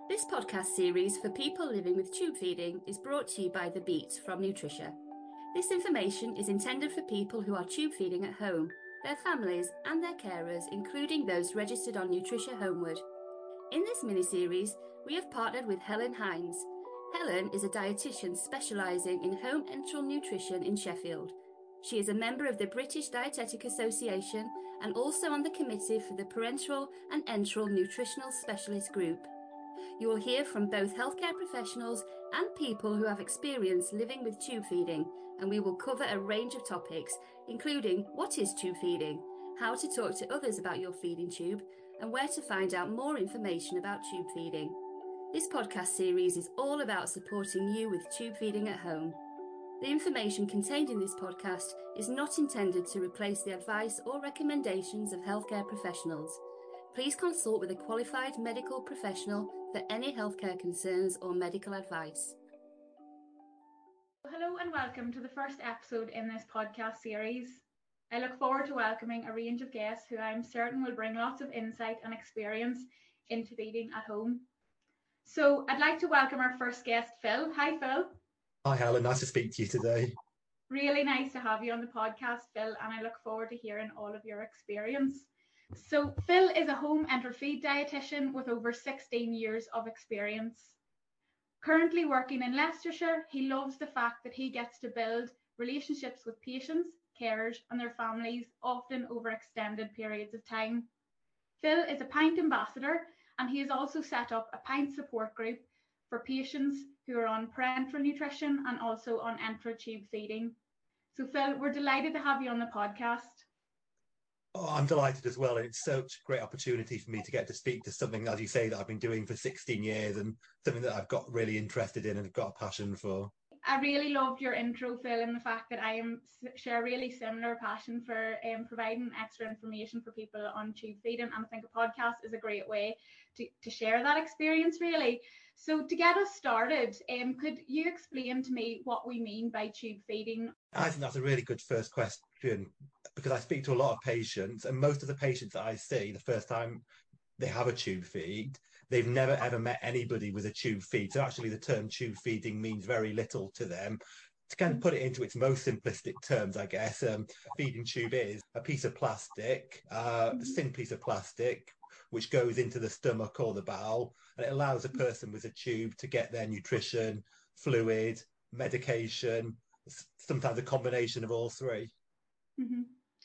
This podcast series for people living with tube feeding is brought to you by The Beat from Nutricia. This information is intended for people who are tube feeding at home, their families and their carers, including those registered on Nutricia Homeward. In this mini-series, we have partnered with Helen Hines. Helen is a dietitian specialising in home enteral nutrition in Sheffield. She is a member of the British Dietetic Association and also on the committee for the Parenteral and Enteral Nutritional Specialist Group. You will hear from both healthcare professionals and people who have experience living with tube feeding, and we will cover a range of topics, including what is tube feeding, how to talk to others about your feeding tube, and where to find out more information about tube feeding. This podcast series is all about supporting you with tube feeding at home. The information contained in this podcast is not intended to replace the advice or recommendations of healthcare professionals. Please consult with a qualified medical professional for any healthcare concerns or medical advice. Hello and welcome to the first episode in this podcast series. I look forward to welcoming a range of guests who I'm certain will bring lots of insight and experience into feeding at home. So I'd like to welcome our first guest, Phil. Hi, Phil. Hi, Helen. Nice to speak to you today. Really nice to have you on the podcast, Phil, and I look forward to hearing all of your experience. So Phil is a home enteral feed dietitian with over 16 years of experience. Currently working in Leicestershire, he loves the fact that he gets to build relationships with patients, carers and their families, often over extended periods of time. Phil is a PINT ambassador, and he has also set up a PINT support group for patients who are on parenteral nutrition and also on enteral tube feeding. So Phil, we're delighted to have you on the podcast. Oh, I'm delighted as well. And it's such a great opportunity for me to get to speak to something, as you say, that I've been doing for 16 years and something that I've got really interested in and have got a passion for. I really loved your intro, Phil, and the fact that I share a really similar passion for providing extra information for people on tube feeding, and I think a podcast is a great way to share that experience, really. So to get us started, could you explain to me what we mean by tube feeding? I think that's a really good first question, because I speak to a lot of patients, and most of the patients that I see the first time they have a tube feed, they've never ever met anybody with a tube feed. So actually the term tube feeding means very little to them. To kind of put it into its most simplistic terms, I guess, feeding tube is a piece of plastic, a thin piece of plastic, which goes into the stomach or the bowel, and it allows a person with a tube to get their nutrition, fluid, medication, sometimes a combination of all three. Mm-hmm.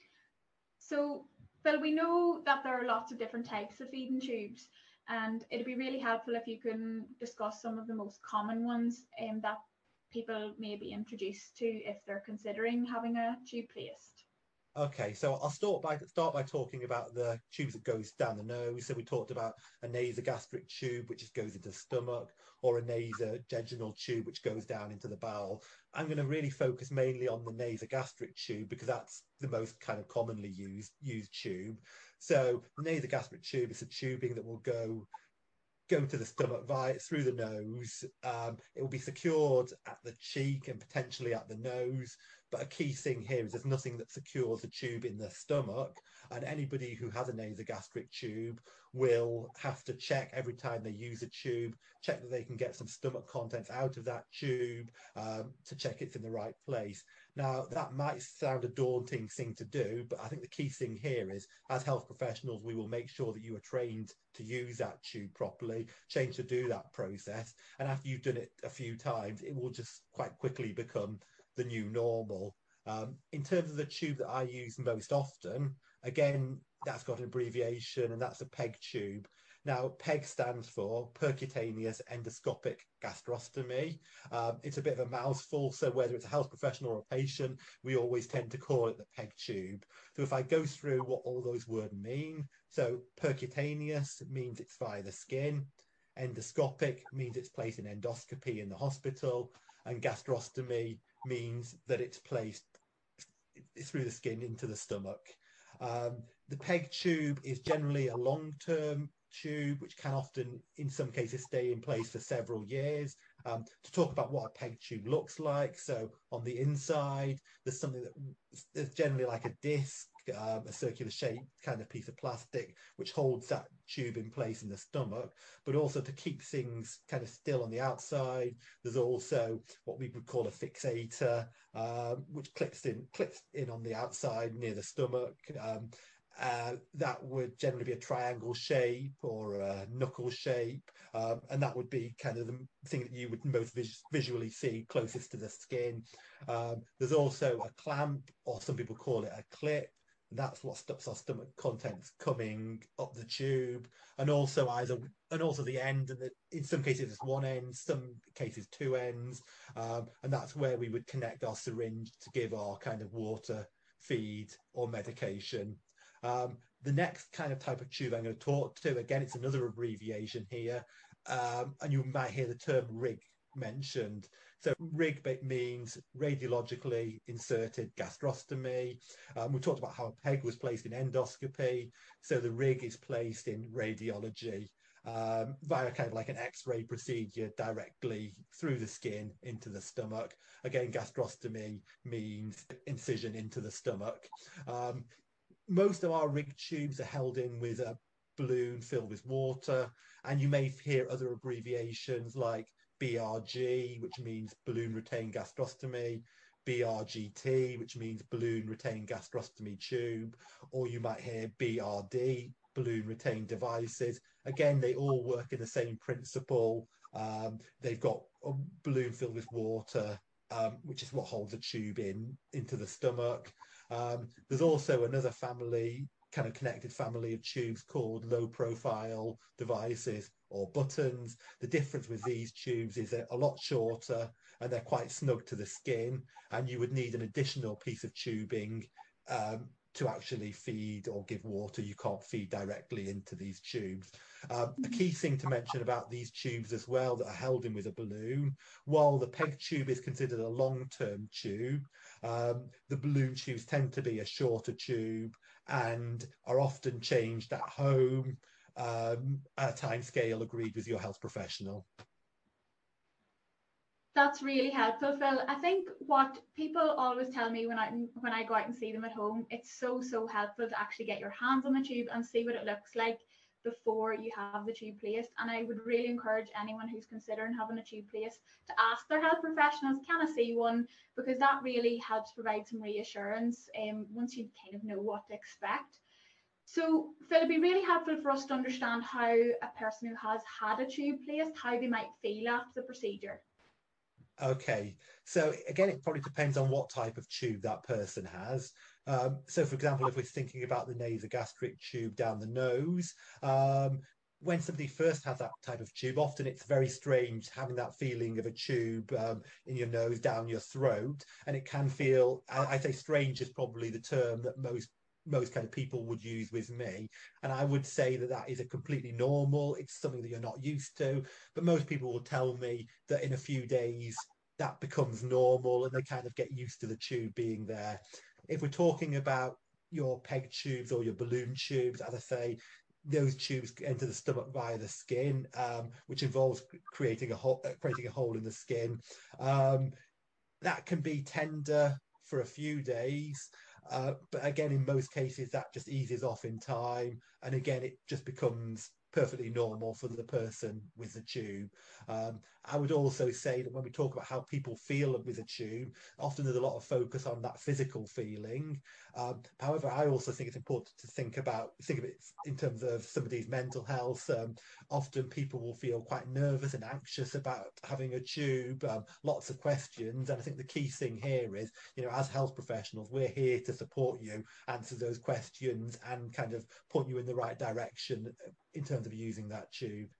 So Phil, we know that there are lots of different types of feeding tubes, and it'd be really helpful if you can discuss some of the most common ones that people may be introduced to if they're considering having a tube placed. Okay, so I'll start by talking about the tubes that goes down the nose. So we talked about a nasogastric tube, which just goes into the stomach, or a nasojejunal tube, which goes down into the bowel. I'm going to really focus mainly on the nasogastric tube because that's the most kind of commonly used tube. So the nasogastric tube is a tubing that will go to the stomach through the nose. It will be secured at the cheek and potentially at the nose. But a key thing here is there's nothing that secures the tube in the stomach. And anybody who has a nasogastric tube will have to check every time they use a tube, check that they can get some stomach contents out of that tube to check it's in the right place. Now, that might sound a daunting thing to do, but I think the key thing here is, as health professionals, we will make sure that you are trained to use that tube properly, trained to do that process. And after you've done it a few times, it will just quite quickly become the new normal. In terms of the tube that I use most often, again, that's got an abbreviation, and that's a PEG tube. Now, PEG stands for percutaneous endoscopic gastrostomy. It's a bit of a mouthful, so whether it's a health professional or a patient, we always tend to call it the PEG tube. So if I go through what all those words mean, so percutaneous means it's via the skin, endoscopic means it's placed in endoscopy in the hospital, and gastrostomy means that it's placed through the skin into the stomach. The PEG tube is generally a long-term tube, which can often, in some cases, stay in place for several years. To talk about what a PEG tube looks like, so on the inside, there's something there's generally like a disc a circular shape kind of piece of plastic, which holds that tube in place in the stomach, but also to keep things kind of still on the outside. There's also what we would call a fixator, which clips in on the outside near the stomach. That would generally be a triangle shape or a knuckle shape, and that would be kind of the thing that you would most visually see closest to the skin. There's also a clamp, or some people call it a clip. That's what stops our stomach contents coming up the tube, and also the end, and in some cases it's one end, some cases two ends, and that's where we would connect our syringe to give our kind of water feed or medication. The next kind of type of tube I'm going to talk to, again, it's another abbreviation here, and you might hear the term RIG mentioned. So RIG means radiologically inserted gastrostomy. We talked about how a peg was placed in endoscopy. So the RIG is placed in radiology via kind of like an X-ray procedure directly through the skin into the stomach. Again, gastrostomy means incision into the stomach. Most of our RIG tubes are held in with a balloon filled with water, and you may hear other abbreviations like BRG, which means balloon retained gastrostomy, BRGT, which means balloon retained gastrostomy tube, or you might hear BRD, balloon retained devices. Again, they all work in the same principle. They've got a balloon filled with water, which is what holds the tube into the stomach. There's also another kind of connected family of tubes called low profile devices or buttons. The difference with these tubes is they're a lot shorter and they're quite snug to the skin, and you would need an additional piece of tubing to actually feed or give water. You can't feed directly into these tubes. A key thing to mention about these tubes as well that are held in with a balloon, while the peg tube is considered a long-term tube, the balloon tubes tend to be a shorter tube and are often changed at home at a time scale agreed with your health professional. That's really helpful, Phil. I think what people always tell me when I go out and see them at home, it's so helpful to actually get your hands on the tube and see what it looks like before you have the tube placed. And I would really encourage anyone who's considering having a tube placed to ask their health professionals, can I see one? Because that really helps provide some reassurance once you kind of know what to expect. So Phil, it'd be really helpful for us to understand how a person who has had a tube placed, how they might feel after the procedure. Okay, so again, it probably depends on what type of tube that person has. So, for example, if we're thinking about the nasogastric tube down the nose, when somebody first has that type of tube, often it's very strange having that feeling of a tube in your nose, down your throat, and it can feel, I say strange is probably the term that most kind of people would use with me, and I would say that is a completely normal, it's something that you're not used to, but most people will tell me that in a few days that becomes normal and they kind of get used to the tube being there. If we're talking about your peg tubes or your balloon tubes, as I say, those tubes enter the stomach via the skin, which involves creating a hole in the skin. That can be tender for a few days. But again, in most cases, that just eases off in time. And again, it just becomes perfectly normal for the person with the tube. I would also say that when we talk about how people feel with a tube, often there's a lot of focus on that physical feeling. However, I also think it's important to think of it in terms of somebody's mental health. Often people will feel quite nervous and anxious about having a tube, lots of questions. And I think the key thing here is, as health professionals, we're here to support you, answer those questions and kind of point you in the right direction in terms of using that tube.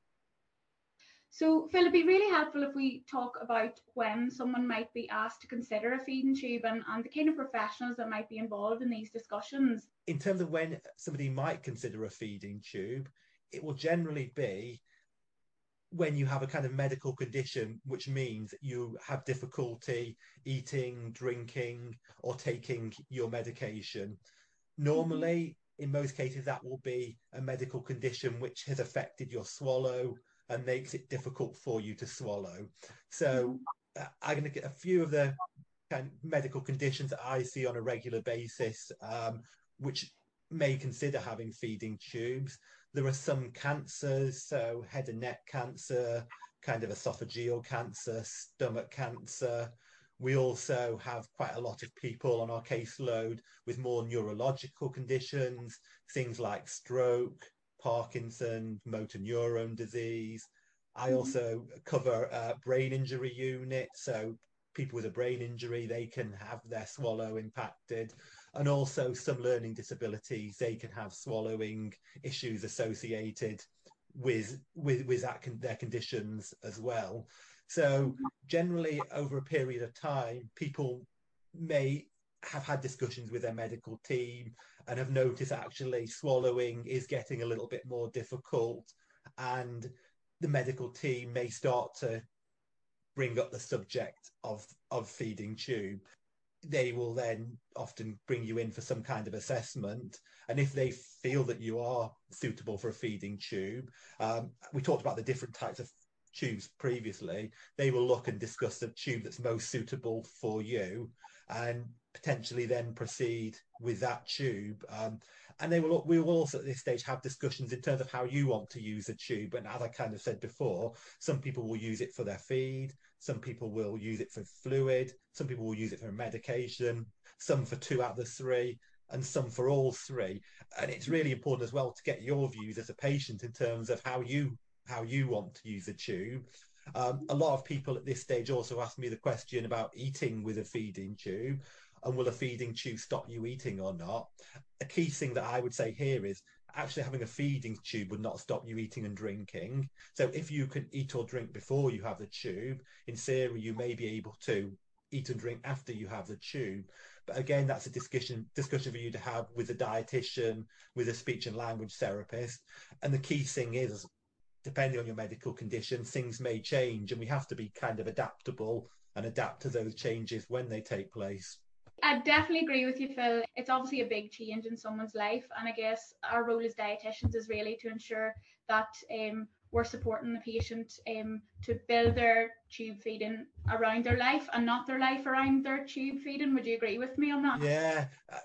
So Phil, it'd be really helpful if we talk about when someone might be asked to consider a feeding tube and the kind of professionals that might be involved in these discussions. In terms of when somebody might consider a feeding tube, it will generally be when you have a kind of medical condition, which means you have difficulty eating, drinking, or taking your medication. Normally, in most cases, that will be a medical condition which has affected your swallow and makes it difficult for you to swallow. So I'm going to get a few of the kind of medical conditions that I see on a regular basis. which may consider having feeding tubes. There are some cancers, so head and neck cancer, kind of esophageal cancer, stomach cancer. We also have quite a lot of people on our caseload with more neurological conditions, things like stroke, Parkinson, motor neuron disease. I also cover a brain injury unit, so people with a brain injury, they can have their swallow impacted, and also some learning disabilities, they can have swallowing issues associated with their conditions as well. So generally, over a period of time, people may have had discussions with their medical team and have noticed actually swallowing is getting a little bit more difficult, and the medical team may start to bring up the subject of feeding tube. They will then often bring you in for some kind of assessment. And if they feel that you are suitable for a feeding tube, we talked about the different types of tubes previously, they will look and discuss the tube that's most suitable for you and potentially then proceed with that tube. And we will also at this stage have discussions in terms of how you want to use a tube. And as I kind of said before, some people will use it for their feed, some people will use it for fluid, some people will use it for medication, some for 2 out of the 3, and some for all 3. And it's really important as well to get your views as a patient in terms of how you want to use a tube. A lot of people at this stage also ask me the question about eating with a feeding tube, and will a feeding tube stop you eating or not? A key thing that I would say here is actually having a feeding tube would not stop you eating and drinking. So if you can eat or drink before you have the tube, in theory you may be able to eat and drink after you have the tube. But again, that's a discussion for you to have with a dietitian, with a speech and language therapist. And the key thing is, depending on your medical condition, things may change, and we have to be kind of adaptable and adapt to those changes when they take place. I definitely agree with you, Phil. It's obviously a big change in someone's life, and I guess our role as dietitians is really to ensure that we're supporting the patient to build their tube feeding around their life and not their life around their tube feeding. Would you agree with me on that? Yeah,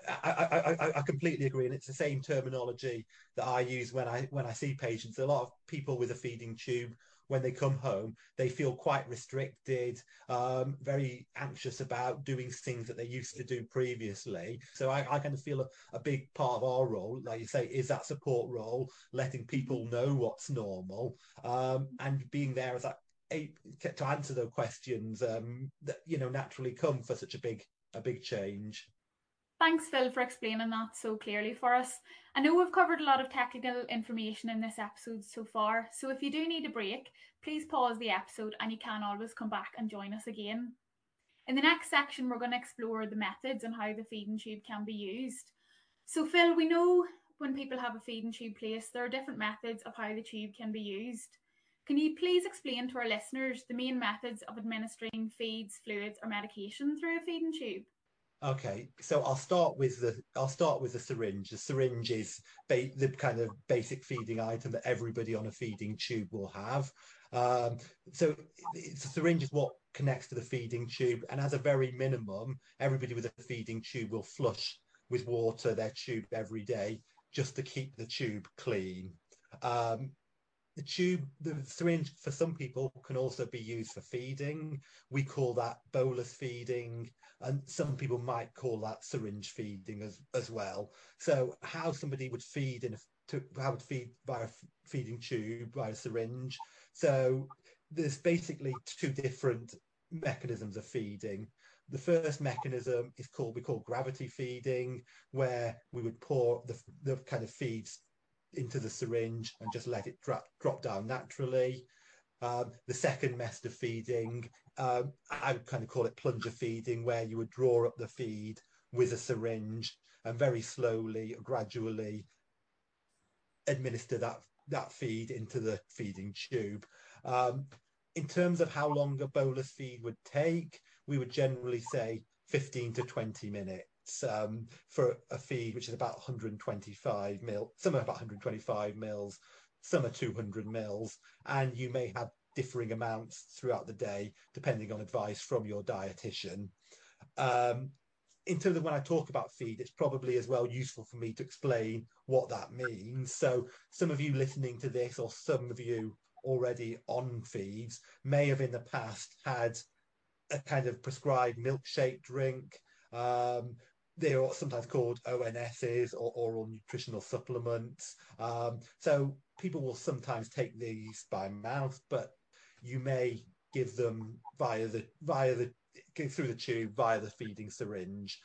I completely agree, and it's the same terminology that I use when I see patients. A lot of people with a feeding tube, when they come home, they feel quite restricted, very anxious about doing things that they used to do previously. So I kind of feel a big part of our role, like you say, is that support role, letting people know what's normal, and being there as that to answer those questions that naturally come for such a big change. Thanks, Phil, for explaining that so clearly for us. I know we've covered a lot of technical information in this episode so far, so if you do need a break, please pause the episode and you can always come back and join us again. In the next section, we're going to explore the methods and how the feeding tube can be used. So, Phil, we know when people have a feeding tube placed, there are different methods of how the tube can be used. Can you please explain to our listeners the main methods of administering feeds, fluids, or medication through a feeding tube? Okay, so I'll start with the syringe. The syringe is the kind of basic feeding item that everybody on a feeding tube will have. So the syringe is what connects to the feeding tube, and as a very minimum, everybody with a feeding tube will flush with water their tube every day just to keep the tube clean. The syringe for some people can also be used for feeding. We call that bolus feeding, and some people might call that syringe feeding as well. So how somebody would feed how would feed by a feeding tube, by a syringe. So there's basically 2 different mechanisms of feeding. The first mechanism is we call gravity feeding, where we would pour the kind of feeds into the syringe and just let it drop down naturally. The second method of feeding, I would kind of call it plunger feeding, where you would draw up the feed with a syringe and very slowly, gradually administer that feed into the feeding tube. In terms of how long a bolus feed would take, we would generally say 15 to 20 minutes. For a feed which is about 125 mil, some are about 125 mils, some are 200 mils, and you may have differing amounts throughout the day depending on advice from your dietitian. in terms of when I talk about feed, it's probably as well useful for me to explain what that means. So some of you listening to this, or some of you already on feeds, may have in the past had a kind of prescribed milkshake drink. They are sometimes called ONSs, or oral nutritional supplements. So people will sometimes take these by mouth, but you may give them through the tube via the feeding syringe,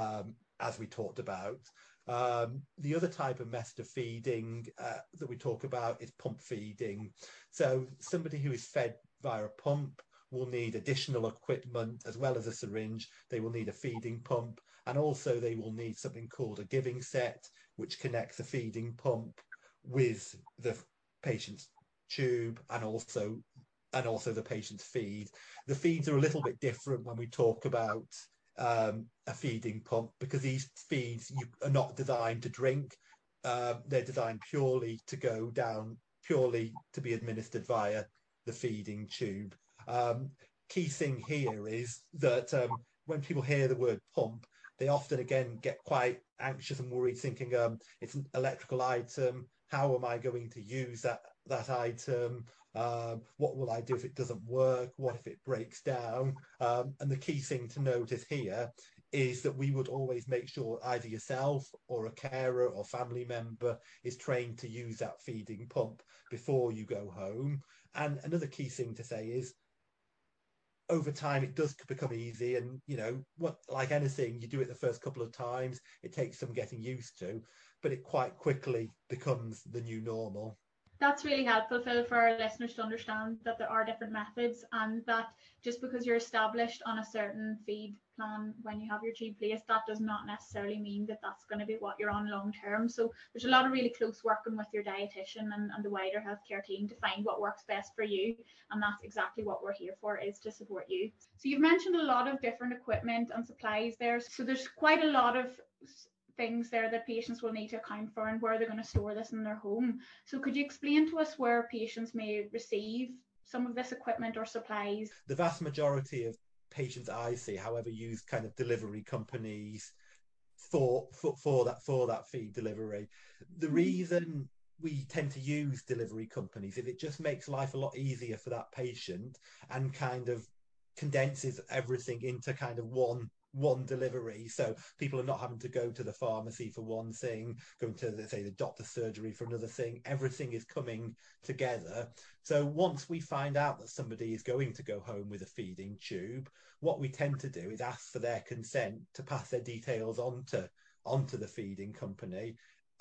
as we talked about. The other type of method of feeding that we talk about is pump feeding. So somebody who is fed via a pump will need additional equipment as well as a syringe. They will need a feeding pump, and also they will need something called a giving set, which connects the feeding pump with the patient's tube and also the patient's feed. The feeds are a little bit different when we talk about a feeding pump, because these feeds are not designed to drink. They're designed purely to go down, purely to be administered via the feeding tube. Key thing here is that when people hear the word pump, they often again get quite anxious and worried, thinking it's an electrical item. How am I going to use that item? What will I do if it doesn't work? What if it breaks down? And the key thing to notice here is that we would always make sure either yourself or a carer or family member is trained to use that feeding pump before you go home. And another key thing to say is, over time it does become easy, and like anything, you do it the first couple of times, it takes some getting used to, but it quite quickly becomes the new normal. That's really helpful, Phil, for our listeners to understand that there are different methods, and that just because you're established on a certain feed plan when you have your tube placed, that does not necessarily mean that that's going to be what you're on long term. So there's a lot of really close working with your dietitian and the wider healthcare team to find what works best for you, and that's exactly what we're here for, is to support you. So you've mentioned a lot of different equipment and supplies there, so there's quite a lot of things there that patients will need to account for and where they're going to store this in their home. So could you explain to us where patients may receive some of this equipment or supplies? The vast majority of patients I see, however, use kind of delivery companies for that feed delivery. The reason we tend to use delivery companies is it just makes life a lot easier for that patient, and kind of condenses everything into kind of one delivery. So people are not having to go to the pharmacy for one thing, going to say the doctor's surgery for another thing. Everything is coming together. So once we find out that somebody is going to go home with a feeding tube, what we tend to do is ask for their consent to pass their details onto the feeding company,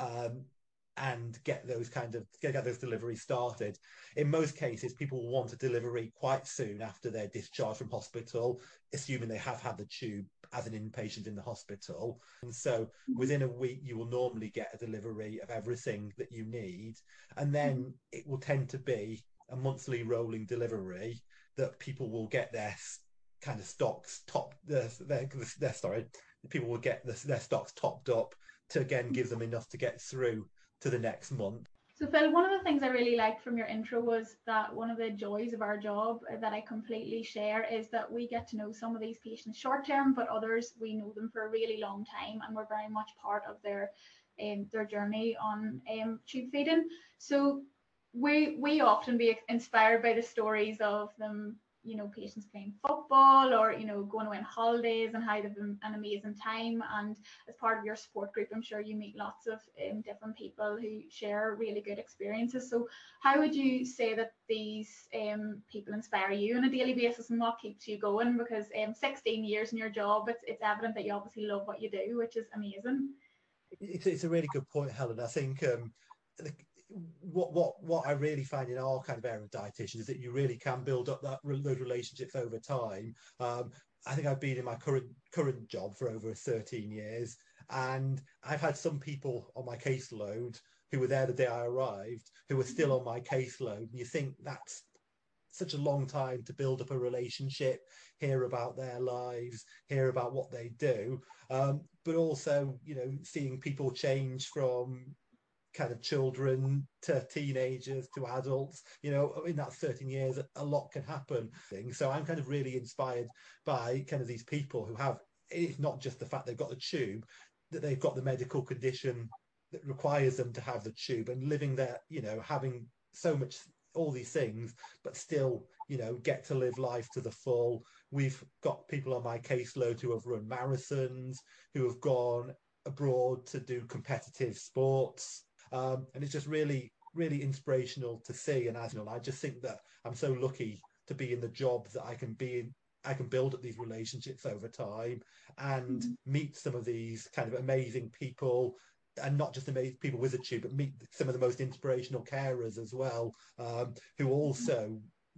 and get those deliveries started. In most cases, people will want a delivery quite soon after their discharge from hospital, assuming they have had the tube as an inpatient in the hospital. And so within a week, you will normally get a delivery of everything that you need. And then it will tend to be a monthly rolling delivery that people will get their kind of stocks people will get their stocks topped up to again give them enough to get through to the next month. So Phil, one of the things I really liked from your intro was that one of the joys of our job that I completely share is that we get to know some of these patients short term, but others we know them for a really long time, and we're very much part of their journey on tube feeding. So we often be inspired by the stories of them, patients playing football or, going away on holidays and how they've an amazing time. And as part of your support group, I'm sure you meet lots of different people who share really good experiences. So how would you say that these people inspire you on a daily basis, and what keeps you going? Because 16 years in your job, it's evident that you obviously love what you do, which is amazing. It's a really good point, Helen. I think what I really find in our kind of area of dietitian is that you really can build up those relationships over time. I think I've been in my current job for over 13 years, and I've had some people on my caseload who were there the day I arrived, who were still on my caseload. And you think that's such a long time to build up a relationship, hear about their lives, hear about what they do, but also, seeing people change from kind of children to teenagers to adults, in that 13 years, a lot can happen. So I'm kind of really inspired by kind of these people who have it's not just the fact they've got the tube, that they've got the medical condition that requires them to have the tube, and living there, having so much, all these things, but still, get to live life to the full. We've got people on my caseload who have run marathons, who have gone abroad to do competitive sports. And it's just really, really inspirational to see. And I just think that I'm so lucky to be in the job that I can be in. I can build up these relationships over time and meet some of these kind of amazing people, and not just amazing people with a tube, but meet some of the most inspirational carers as well, who also,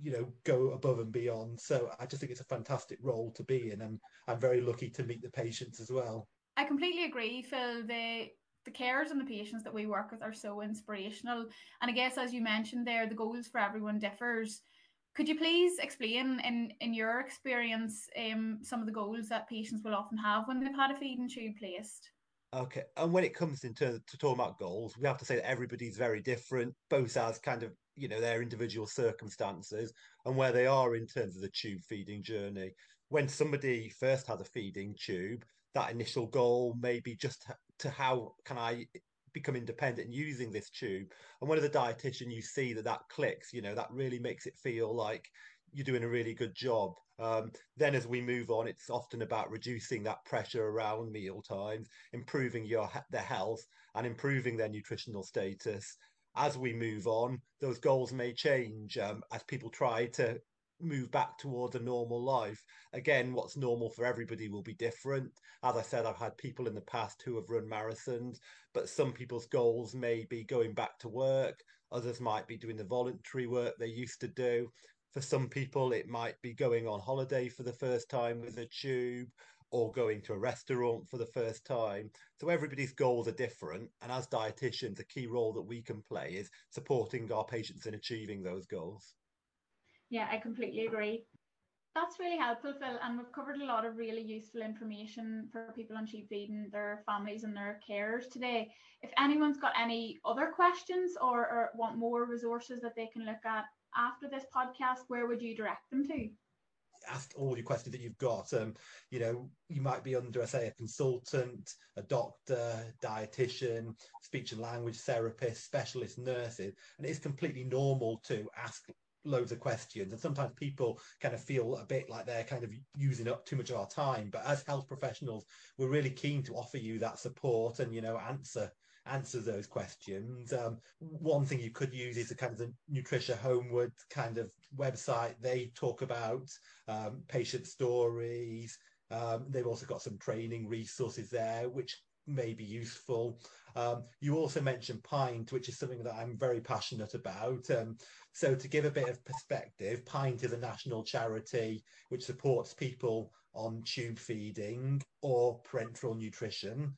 go above and beyond. So I just think it's a fantastic role to be in, and I'm very lucky to meet the patients as well. I completely agree, Phil. The carers and the patients that we work with are so inspirational. And I guess, as you mentioned there, the goals for everyone differs. Could you please explain, in your experience, some of the goals that patients will often have when they've had a feeding tube placed? Okay, and when it comes into to talking about goals, we have to say that everybody's very different, both as kind of their individual circumstances and where they are in terms of the tube feeding journey. When somebody first has a feeding tube, that initial goal may be just to how can I become independent using this tube. And when as a dietitian you see that clicks, that really makes it feel like you're doing a really good job. Then as we move on, it's often about reducing that pressure around meal times, improving their health, and improving their nutritional status. As we move on, those goals may change as people try to move back towards a normal life. Again, what's normal for everybody will be different. As I said, I've had people in the past who have run marathons, but some people's goals may be going back to work. Others might be doing the voluntary work they used to do. For some people, it might be going on holiday for the first time with a tube, or going to a restaurant for the first time. So everybody's goals are different. And as dietitians, a key role that we can play is supporting our patients in achieving those goals. Yeah, I completely agree. That's really helpful, Phil, and we've covered a lot of really useful information for people on tube feeding, their families and their carers today. If anyone's got any other questions, or want more resources that they can look at after this podcast, where would you direct them to? Ask all your questions that you've got. You might be under, say, a consultant, a doctor, dietitian, speech and language therapist, specialist nurses, and it's completely normal to ask loads of questions. And sometimes people kind of feel a bit like they're kind of using up too much of our time. But as health professionals, we're really keen to offer you that support and answer those questions. One thing you could use is the kind of the Nutricia Homeward kind of website. They talk about patient stories. They've also got some training resources there, which may be useful. You also mentioned Pint, which is something that I'm very passionate about. So to give a bit of perspective, Pint is a national charity which supports people on tube feeding or parenteral nutrition.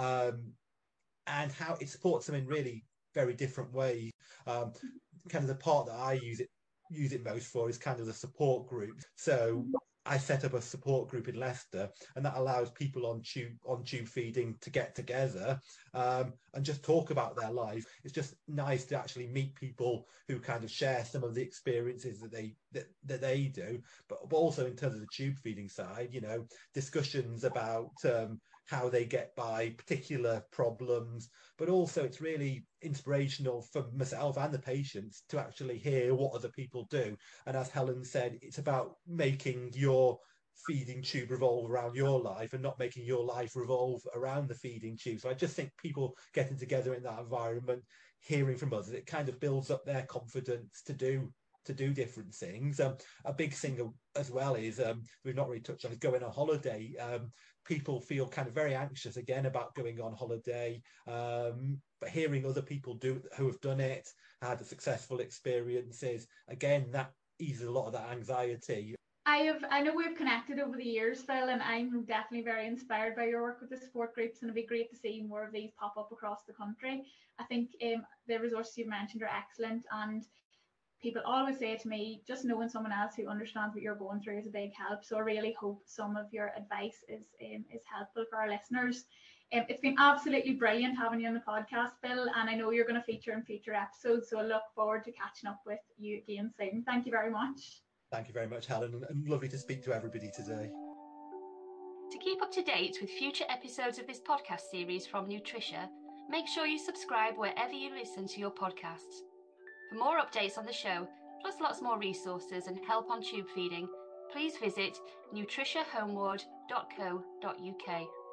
And how it supports them in really very different ways. Kind of the part that I use it most for is kind of the support group. So I set up a support group in Leicester, and that allows people on tube feeding to get together and just talk about their life. It's just nice to actually meet people who kind of share some of the experiences that they do, but also in terms of the tube feeding side, discussions about how they get by particular problems, but also it's really inspirational for myself and the patients to actually hear what other people do. And as Helen said, it's about making your feeding tube revolve around your life and not making your life revolve around the feeding tube. So I just think people getting together in that environment, hearing from others, it kind of builds up their confidence to do different things. A big thing as well is we've not really touched on is going on holiday. People feel kind of very anxious again about going on holiday, but hearing other people who have done it, had successful experiences, again that eases a lot of that anxiety. I know we've connected over the years, Phil, and I'm definitely very inspired by your work with the support groups, and it'd be great to see more of these pop up across the country. I think the resources you mentioned are excellent, and people always say to me, just knowing someone else who understands what you're going through is a big help. So I really hope some of your advice is helpful for our listeners. It's been absolutely brilliant having you on the podcast, Phil, and I know you're going to feature in future episodes, so I look forward to catching up with you again soon. Thank you very much. Thank you very much, Helen, and lovely to speak to everybody today. To keep up to date with future episodes of this podcast series from Nutricia, make sure you subscribe wherever you listen to your podcasts. For more updates on the show, plus lots more resources and help on tube feeding, please visit nutritiahomeward.co.uk.